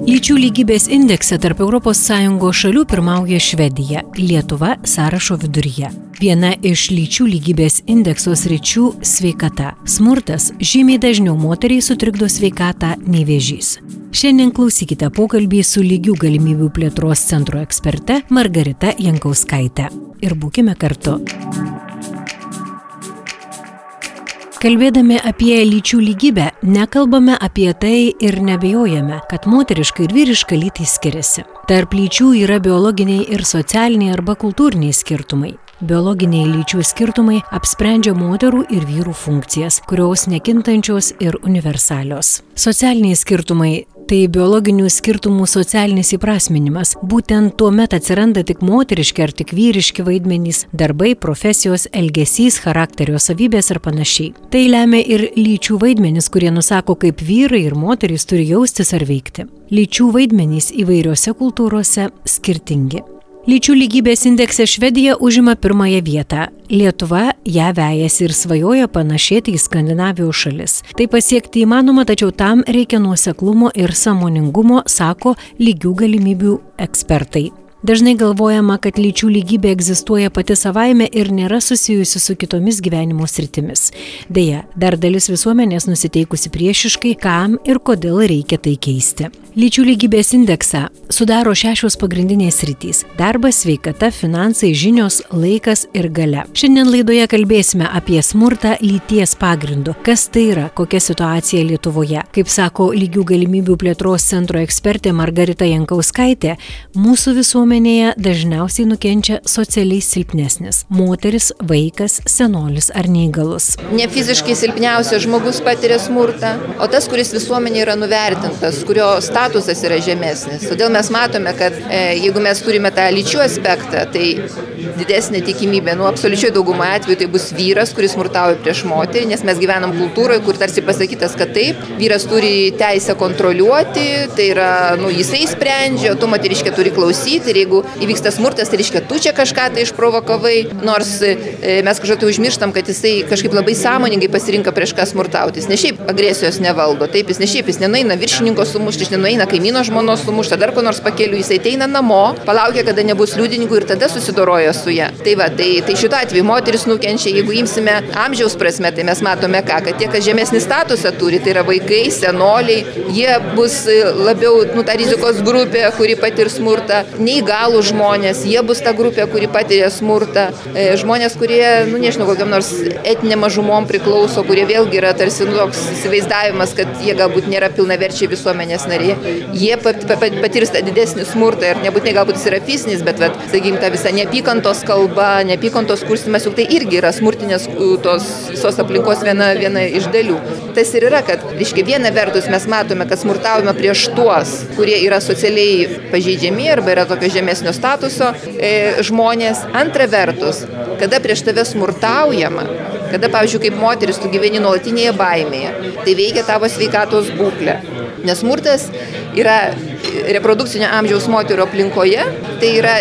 Lyčių lygybės indekse tarp ES šalių pirmauja Švedija, Lietuva sąrašo viduryje. Viena iš lyčių lygybės indekso sričių – sveikata. Smurtas žymiai dažniau moteriai sutrikdo sveikatą nei vėžys. Šiandien klausykite pokalbį su lygių galimybių plėtros centro eksperte Margarita Jankauskaite. Ir būkime kartu. Kalbėdami apie lyčių lygybę, nekalbame apie tai ir nebejojame, kad moteriška ir vyriška lytys skiriasi. Tarp lyčių yra biologiniai ir socialiniai arba kultūriniai skirtumai. Biologiniai lyčių skirtumai apsprendžia moterų ir vyrų funkcijas, kurios nekintančios ir universalios. Socialiniai skirtumai – tai biologinių skirtumų socialinis įprasminimas. Būtent tuomet atsiranda tik moteriški ar tik vyriški vaidmenys, darbai, profesijos, elgesys, charakterio savybės ir panašiai. Tai lemia ir lyčių vaidmenys, kurie nusako, kaip vyrai ir moterys turi jaustis ar veikti. Lyčių vaidmenys įvairiose kultūrose skirtingi. Lyčių lygybės indekse Švedija užima pirmąją vietą. Lietuva ją vejasi ir svajoja panašėti į Skandinavijos šalis. Tai pasiekti įmanoma, tačiau tam reikia nuoseklumo ir sąmoningumo, sako lygių galimybių ekspertai. Dažnai galvojama, kad lyčių lygybė egzistuoja pati savaime ir nėra susijusi su kitomis gyvenimo sritimis. Deja, dar dalis visuomenės nusiteikusi priešiškai, kam ir kodėl reikia tai keisti. Lyčių lygybės indeksą sudaro 6 pagrindinės sritys – darbas, sveikata, finansai, žinios, laikas ir galia. Šiandien laidoje kalbėsime apie smurtą lyties pagrindu. Kas tai yra, kokia situacija Lietuvoje? Kaip sako lygių galimybių plėtros centro ekspertė Margarita Jankauskaitė, mūsų visuomenėje dažniausiai nukenčia socialiai silpnesnis – moteris, vaikas, senolis ar neįgalus. Ne fiziškai silpniausias žmogus patiria smurtą, o tas, kuris visuomenė yra nuvertintas, kurio statusas yra žemesnis. Todėl mes matome, kad jeigu mes turime tą lyčių aspektą, tai didesnė tikimybė, absoliučiai daugumą atveju tai bus vyras, kuris smurtauja prieš moterį, nes mes gyvenam kultūroje, kur tarsi pasakytas, kad taip, vyras turi teisę kontroliuoti, tai yra, jisai sprendžia, o tu moteriškė turi klausyti ir jeigu įvyksta smurtas, tai reiškia, tu čia kažką tai išprovokavai, nors mes kažkaip užmirštam, kad jisai kažkaip labai sąmoningai pasirinka prieš ką smurtauti. Jis ne šiaip agresijos nevaldo, taip, jis nenueina viršininko sumušti, jis nenueina kaimyno žmonos sumušti, dar ko nors pakeliu, jisai ateina namo, palaukia, kada nebus liudininkų ir tada susidoroja su ja. Tai šituo atveju moteris nukenčia, jeigu imsime amžiaus prasme, tai mes matome ką, kad tie, kas žemesnį statusą turi, tai yra vaikai, senoliai, jie bus labiau ta rizikos grupė, kuri patirs smurtą, neįgalų žmonės, jie bus ta grupė, kuri patiria smurtą, žmonės, kurie, nežinau, kokiam nors etninėm mažumom priklauso, kurie vėlgi yra tarsi toks įsivaizdavimas, kad jie galbūt nėra pilnaverčiai visuomenės nariai, jie patirs tą didesnį smurtą ir nebūtinai galbūt jis yra fizinis, bet, sakykime, ta visa neapykantos kalba, neapykantos kurstymas, juk tai irgi yra smurtinės tos visos aplinkos viena iš dalių. Tas ir yra, kad, viena vertus mes matome, kad smurtaujame prieš tuos, kurie yra socialiai pažeidžiami arba yra tokio žemesnio statuso žmonės. Antra vertus, kada prieš tave smurtaujama, kada, pavyzdžiui, kaip moteris tu gyveni nuolatinėje baimėje, tai veikia tavo sveikatos būklę. Nes smurtas yra reprodukcinio amžiaus moterų aplinkoje, tai yra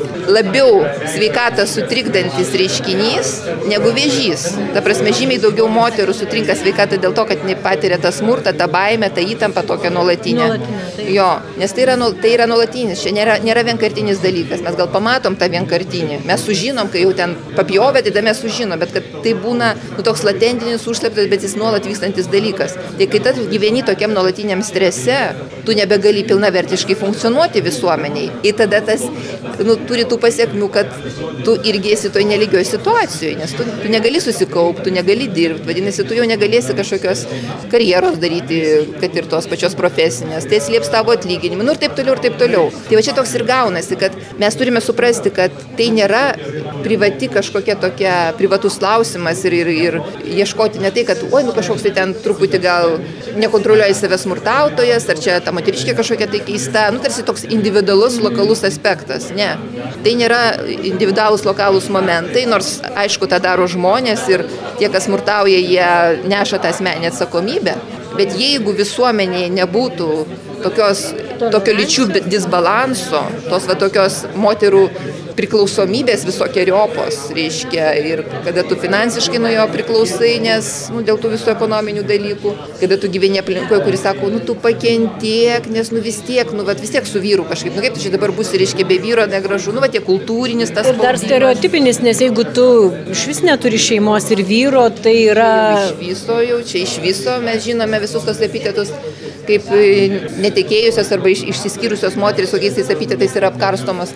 labiau sveikatą sutrikdantis reiškinys negu vėžys. Ta prasme, žymiai daugiau moterų sutrinka sveikatą dėl to, kad patiria tą smurtą, tą baimę, tą įtampą tokią nuolatinę. Jo, nes tai yra nuolatinis, čia nėra vienkartinis dalykas. Mes gal pamatom tą vienkartinį. Mes sužinom, kai jau ten papjovė, tai mes sužinom, bet kad tai būna toks latentinis, užslėptas, bet jis nuolat vykstantis dalykas. Tai kai tu gyveni tokiam nuolatiniam strese, tu nebegali pilnavertiškai funkcionuoti visuomeniai. Ir tada tas turi tų pasiekmių, kad tu irgi esi toj nelygioj situacijoje, nes tu negali susikaupti, tu negali dirbti, vadinasi, tu jau negalėsi kažkokios karjeros daryti, kad ir tos pačios profesinės, tai slėps tavo atlyginimą, ir taip toliau, ir taip toliau. Tai va čia toks ir gaunasi, kad mes turime suprasti, kad tai nėra privati kažkokia tokia privatus klausimas ir ieškoti ne tai, kad kažkoks tai ten truputį gal nekontroliuoja save smurtautojas, ar čia ta moteriškė kažkokia tai keista, tarsi toks individualus, lokalus aspektas. Ne. Tai nėra individualūs lokalūs momentai, nors aišku tą daro žmonės ir tie, kas smurtauja, jie neša tą asmeninę atsakomybę. Bet jeigu visuomenėje nebūtų tokio lyčių disbalanso, tos tokios moterų priklausomybės visokiojopos, reiškia, ir kada tu finansiškai nuo jo priklausai, nes dėl tų visų ekonominių dalykų, kada tu gyveni aplinkoje, kuris sako, tu pakentiek, nes vis tiek su vyru kažkaip, kaip tu čia dabar būsi, reiškia, be vyro negražu, tie kultūrinis tas. Ir dar stereotipinis, nes jeigu tu iš vis neturi šeimos ir vyro, tai yra... Iš viso mes žinome visus tos epitetus, kaip netekėjusios arba išsiskyrusios moteris, kokiais tais epitetais yra apkarstomos.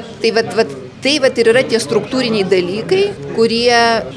Tai ir yra tie struktūriniai dalykai, kurie,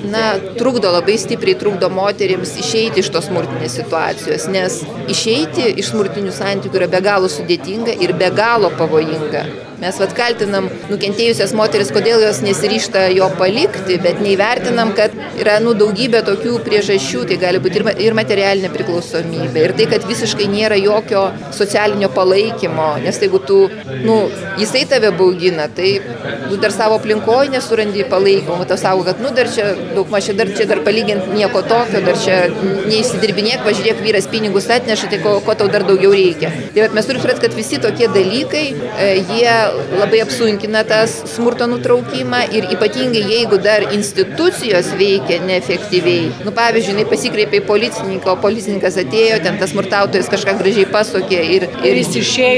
labai stipriai trukdo moterims išeiti iš tos smurtinės situacijos, nes išeiti iš smurtinių santykių yra be galo sudėtinga ir be galo pavojinga. Mes kaltinam nukentėjusias moteris, kodėl jos nesiryžta jo palikti, bet neįvertinam, kad yra daugybė tokių priežasčių, tai gali būti ir materialinė priklausomybė, ir tai, kad visiškai nėra jokio socialinio palaikymo, nes jeigu tu, jisai tave baugina, tai tu dar savo aplinkoje nesurandi palaikymą, tu savo, kad dar čia daugmaž, čia dar palyginti nieko tokio, dar čia neįsidirbinėk, pažiūrėk, vyras pinigus atneša, tai ko tau dar daugiau reikia. Tai mes turime suprasti, kad visi tokie dalykai, jie labai apsunkina tas smurto nutraukimą ir ypatingai jeigu dar institucijos veikia neefektyviai. Pavyzdžiui, jinai pasikreipė į policininką, o policininkas atėjo, ten tas smurtautojas kažką gražiai pasokė ir jis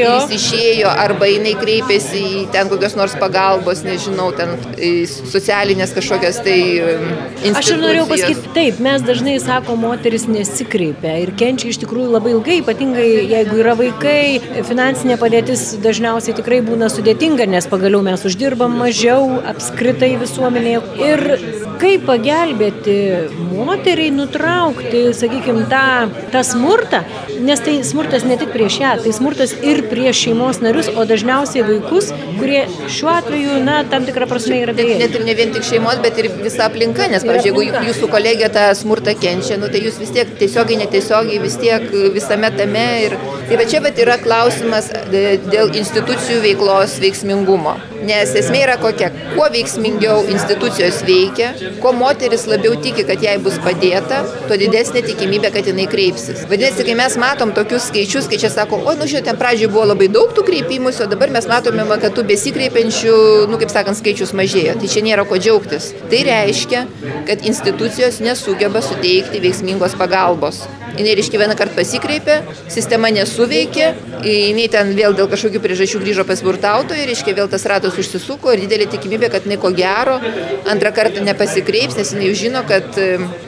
išėjo, arba jinai kreipėsi į ten kokios nors pagalbos, nežinau, ten socialinės kažkokias tai institucijos. Aš ir norėjau pasakyti, taip, mes dažnai sako, moteris nesikreipia ir kenčia iš tikrųjų labai ilgai, ypatingai jeigu yra vaikai, finansinė padėtis dažniausiai tikrai būna sudėtinga, nes pagaliau mes uždirbam mažiau apskritai visuomenėje. Ir kaip pagelbėti moteriai nutraukti, sakykime, tą smurtą, nes tai smurtas ne tik prieš ją, tai smurtas ir prieš šeimos narius, o dažniausiai vaikus, kurie šiuo atveju, tam tikrą prasme yra bejėgiai. Net ir ne vien tik šeimos, bet ir visa aplinka, nes, pavyzdžiui, jeigu jūsų kolegė tą smurtą kenčia, tai jūs vis tiek tiesiogiai, netiesiogiai, vis tiek visame tame. Tai čia yra klausimas dėl institucijų veiklos veiksmingumo. Nes esmė yra kokia, kuo veiksmingiau institucijos veikia, kuo moteris labiau tiki, kad jai bus padėta, tuo didesnė tikimybė, kad jinai kreipsis. Vadinasi, kai mes matom tokius skaičius, kai čia sako, ten pradžioje buvo labai daug tų kreipimus, o dabar mes matome, kad tų besikreipiančių, skaičius mažėjo. Tai čia nėra ko džiaugtis. Tai reiškia, kad institucijos nesugeba suteikti veiksmingos pagalbos. Jinai, reiškia, vieną kartą pasikreipė, sistema nesuveikė, jinai ten vėl dėl kažkokių priežasčių grįžo pas smurtautoją, reiškia, vėl tas ratas užsisuko ir didelė tikimybė, kad jinai ko gero antrą kartą nepasikreips, nes jinai jau žino, kad,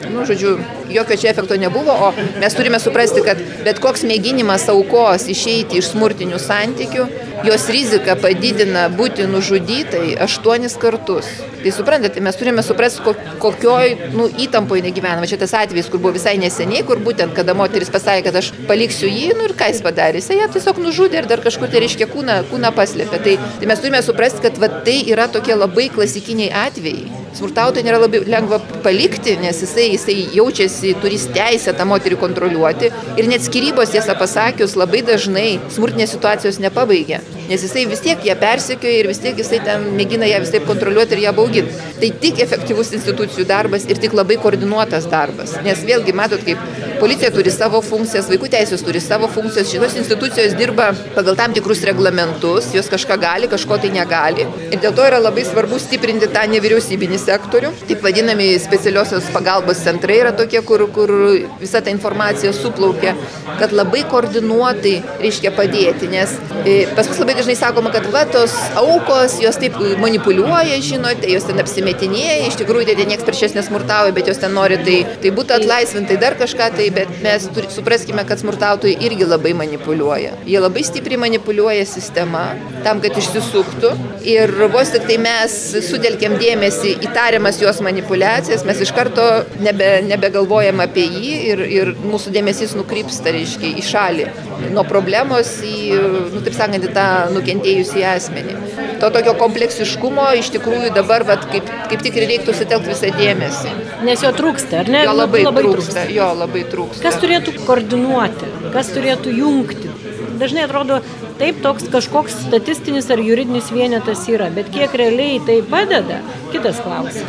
jokio čia efekto nebuvo, o mes turime suprasti, kad bet koks mėginimas aukos išeiti iš smurtinių santykių, jos rizika padidina būti nužudytai 8 kartus. Tai suprantate, mes turime suprasti, kokioj įtampoje negyvenama. Čia tas atvejis, kur buvo visai neseniai, kur būtent, kada moteris pasakė, kad aš paliksiu jį, ir ką jis padarė. Jis ją tiesiog nužudė ir dar kažkur tai reiškia kūną paslėpė. Tai mes turime suprasti, kad tai yra tokie labai klasikiniai atvejai. Smurtautoją nėra labai lengva palikti, nes jisai jaučiasi, turi teisę tą moterį kontroliuoti. Ir net skyrybos, tiesą pasakius, labai dažnai smurtinės situacijos nepabaigia. Nes jisai vis tiek ją persekioja ir vis tiek jisai ten mėgina ją vis taip kontroliuoti ir ją bauginti. Tai tik efektyvus institucijų darbas ir tik labai koordinuotas darbas. Nes vėlgi matot, kaip policija turi savo funkcijas, vaikų teisės turi savo funkcijas, šitos institucijos dirba pagal tam tikrus reglamentus, jos kažką gali, kažko tai negali. Ir dėl to yra labai svarbu stiprinti tą nevyriausybinį sektorių. Taip vadinami specialiosios pagalbos centrai yra tokie, kur visa ta informacija suplaukia, kad labai koordinuotai reiškia padėti, nes pas mus labai dažnai sakoma, kad tos aukos, jos taip manipuliuoja, žinote, jos ten apsimetinėja, iš tikrųjų tai nieks prieš jas nesmurtauja, bet jos ten nori tai būtų atlaisvinti, dar kažką tai, bet mes supraskime, kad smurtautojai irgi labai manipuliuoja. Jie labai stipriai manipuliuoja sistemą tam, kad išsisuktų ir vos tik tai mes sutelkiam dėmesį į tariamas jos manipulacijas, mes iš karto nebegalvojam apie jį ir mūsų dėmesys nukrypsta, reiškia, į šalį nuo problemos į, taip sakant, į tą nukentėjusį asmenį. To tokio kompleksiškumo iš tikrųjų dabar kaip tik ir reiktų sutelkti visą dėmesį. Nes jo trūksta, ar ne? Jo labai trūksta. Kas turėtų koordinuoti, kas turėtų jungti? Dažnai atrodo, taip toks kažkoks statistinis ar juridinis vienetas yra, bet kiek realiai tai padeda, kitas klausimas.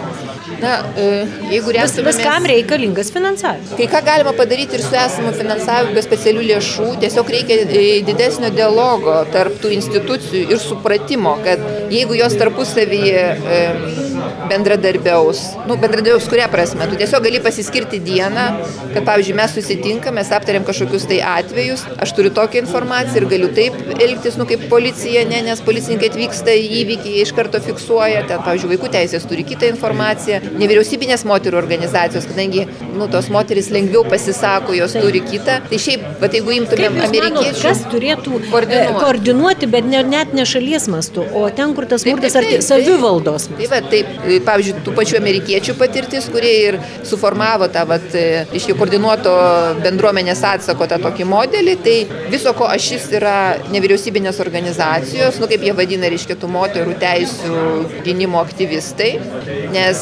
Jeigu viskam reikalingas finansavimas. Kai ką galima padaryti ir su esamu finansavimu be specialių lėšų, tiesiog reikia didesnio dialogo tarp tų institucijų ir supratimo, kad jeigu jos tarpusavyje bendradarbiaus kuria prasme, tu tiesiog gali pasiskirti dieną, kad pavyzdžiui mes susitinkam, mes aptariam kažkokius tai atvejus, aš turiu tokią informaciją ir galiu taip elgtis, kaip policija, nes policininkai atvyksta į įvykį, jie iš karto fiksuoja, ten pavyzdžiui vaikų teisės turi kitą informaciją, nevyriausybinės moterų organizacijos, kadangi tos moterys lengviau pasisako, jos turi kitą, tai šiaip, jeigu imtumėm amerikiečių, kas turėtų koordinuoti, bet net ne šalies mastu, o ten, kur tas smurtas ar savivaldos mastu. Taip, pavyzdžiui, tų pačių amerikiečių patirtis, kurie ir suformavo tą koordinuoto bendruomenės atsako tą tokį modelį, tai viso ko ašis yra nevyriausybinės organizacijos, kaip jie vadina, tų moterų teisių gynimo aktyvistai, nes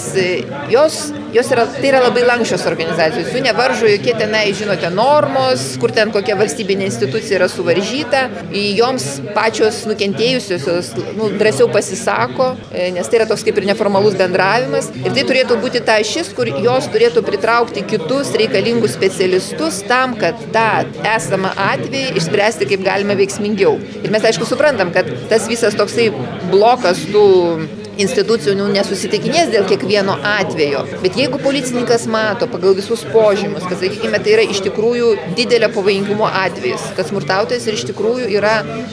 tai yra labai lankščios organizacijos, jų nevaržo jokie tenai, žinote, normos, kur ten kokia valstybinė institucija yra suvaržyta, joms pačios nukentėjusios drąsiau pasisako, nes tai yra toks kaip ir neformalus bendravimas ir tai turėtų būti ta ašis, kur jos turėtų pritraukti kitus reikalingus specialistus tam, kad tą esamą atvejį išspręsti kaip galima veiksmingiau. Ir mes aišku suprantam, kad tas visas toksai blokas tų institucijų nesusitikinės dėl kiekvieno atvejo. Bet jeigu policininkas mato pagal visus požymus, kad, sakykime, tai yra iš tikrųjų didelio pavojingumo atvejis, kad smurtautojas ir iš tikrųjų yra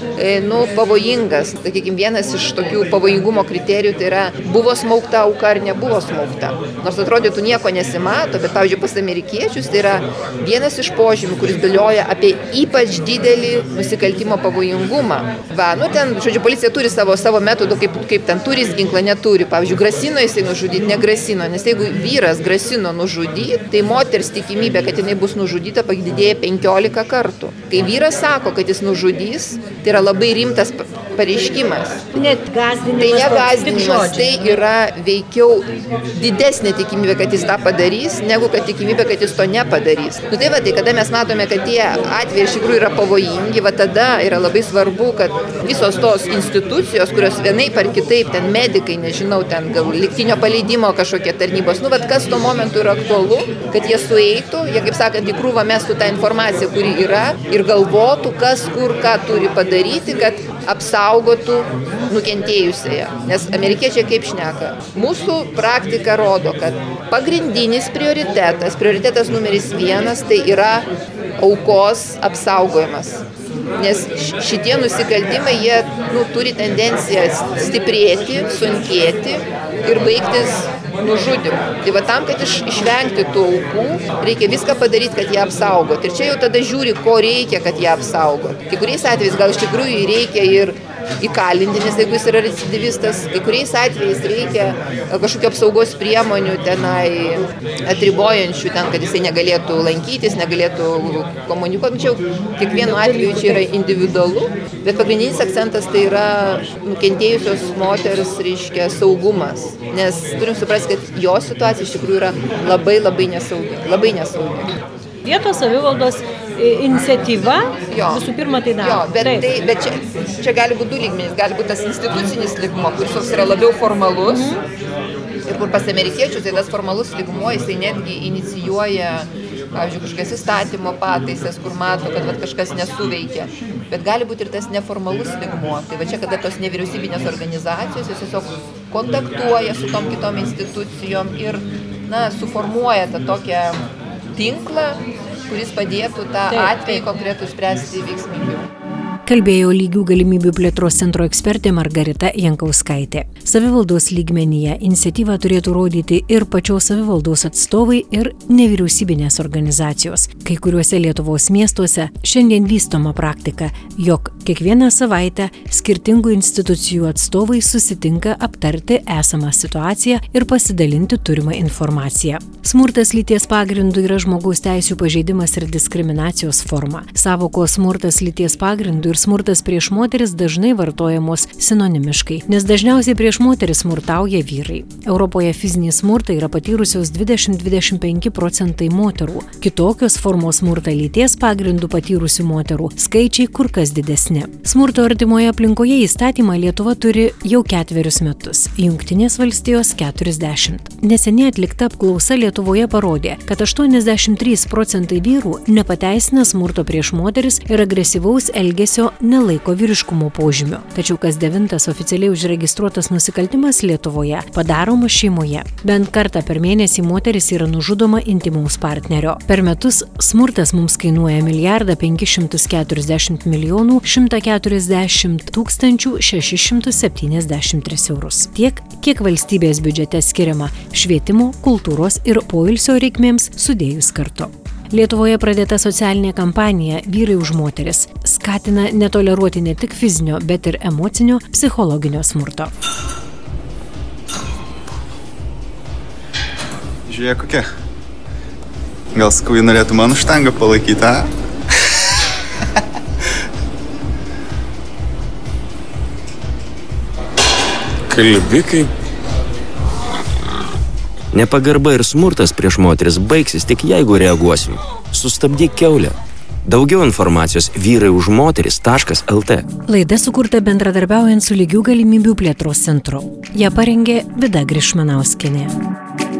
pavojingas, sakykime, vienas iš tokių pavojingumo kriterijų tai yra buvo smaugta auka ar nebuvo smaugta. Nors atrodytų nieko nesimato, bet, pavyzdžiui, pas amerikiečius tai yra vienas iš požymių, kuris byloja apie ypač didelį nusikaltimo pavojingumą. Policija turi savo metodų, kaip ten turi ginklą, neturi. Pavyzdžiui, grasino jisai nužudyti, negrasino, nes jeigu vyras grasino nužudyti, tai moters tikimybė, kad jinai bus nužudyta, padidėja 15 kartų. Kai vyras sako, kad jis nužudys, tai yra labai rimtas pareiškimas. Net gąsdinimas. Tai ne gąsdinimas, tai yra veikiau didesnė tikimybė, kad jis tą padarys, negu kad tikimybė, kad jis to nepadarys. Tai kada mes matome, kad tie atvejai iš tikrųjų yra pavojingi, tada yra labai svarbu, kad visos tos institucijos, kurios vienaip ar kitaip, ten medikai, nežinau, ten gal lygtinio paleidimo kažkokie tarnybos, kas tuo momentu yra aktualu, kad jie sueitų, jie, kaip sakant, į krūvą mestų tą informaciją, kuri yra ir galvotų, kas kur ką turi padaryti, kad apsaugotų nukentėjusiąją. Nes amerikiečiai kaip šneka, mūsų praktika rodo, kad pagrindinis prioritetas numeris 1, tai yra aukos apsaugojimas. Nes šitie nusikaltimai, jie turi tendenciją stiprėti, sunkėti ir baigtis nužudymu. Tai tam, kad išvengti tų aukų, reikia viską padaryti, kad ją apsaugot. Ir čia jau tada žiūri, ko reikia, kad ją apsaugot. Kai kuriais atvejais gal iš tikrųjų reikia ir įkalinti, nes jeigu jis yra recidivistas, kai kuriais atvejais reikia kažkokio apsaugos priemonių tenai atribojančių, kad jisai negalėtų lankytis, negalėtų komunikuoti. Čia kiekvienu atveju čia yra individualu, bet pagrindinis akcentas tai yra nukentėjusios moters, saugumas. Nes turim suprasti, kad jo situacija iš tikrųjų yra labai, labai nesaugi. Labai nesaugi. Vietos savivaldos iniciatyva visų pirma tai daro. Bet čia gali būti 2 lygmenys. Gali būti tas institucinis lygmuo, kuris yra labiau formalus. Ir kur pas amerikiečius, tai tas formalus lygmuo, jisai netgi inicijuoja, pavyzdžiui, kažkokias įstatymo pataisas, kur mato, kad kažkas nesuveikia. Bet gali būti ir tas neformalus lygmuo. Tai čia, kada tos nevyriausybinės organizacijos tiesiog kontaktuoja su tom kitom institucijom ir suformuoja tą tokią tinklą, kuris padėtų tą atvejį konkretų spręsti veiksmingiau. Kalbėjo Lygių galimybių plėtros centro ekspertė Margarita Jankauskaitė. Savivaldos lygmenyje iniciatyvą turėtų rodyti ir pačios savivaldos atstovai ir nevyriausybinės organizacijos. Kai kuriuose Lietuvos miestuose šiandien vystoma praktika, jog kiekvieną savaitę skirtingų institucijų atstovai susitinka aptarti esamą situaciją ir pasidalinti turimą informaciją. Smurtas lyties pagrindu yra žmogaus teisių pažeidimas ir diskriminacijos forma. Sąvokos smurtas lyties pagrindu ir smurtas prieš moteris dažnai vartojamos sinonimiškai, nes dažniausiai prieš moteris smurtauja vyrai. Europoje fizinį smurtą yra patyrusios 20–25% moterų. Kitokios formos smurtą lyties pagrindų patyrusių moterų skaičiai kur kas didesni. Smurto artimoje aplinkoje įstatymą Lietuva turi jau 4 metus, Jungtinės valstijos 40. Neseniai atlikta apklausa Lietuvoje parodė, kad 83% vyrų nepateisina smurto prieš moteris ir agresyvaus elgesio nelaiko vyriškumo požymių. Tačiau kas 9 oficialiai užregistruotas nusikaltimas Lietuvoje padaromas šeimoje. Bent kartą per mėnesį moteris yra nužudoma intimaus partnerio. Per metus smurtas mums kainuoja 1,540 140 673 eurus. Tiek, kiek valstybės biudžete skiriama švietimo, kultūros ir poilsio reikmėms sudėjus kartu. Lietuvoje pradėta socialinė kampanija Vyrai už moteris skatina netoleruoti ne tik fizinio, bet ir emocinio, psichologinio smurto. Žiūrėk, kokia. Gal sakau, ji norėtų man štangą palaikyti, a? Kalbikai. Nepagarba ir smurtas prieš moteris baigsis tik jeigu reaguosim. Sustabdyk kiaulę. Daugiau informacijos vyraiužmoteris.lt. Laida sukurta bendradarbiaujant su Lygių galimybių plėtros centru. Ją parengė Vida Grišmanauskienė.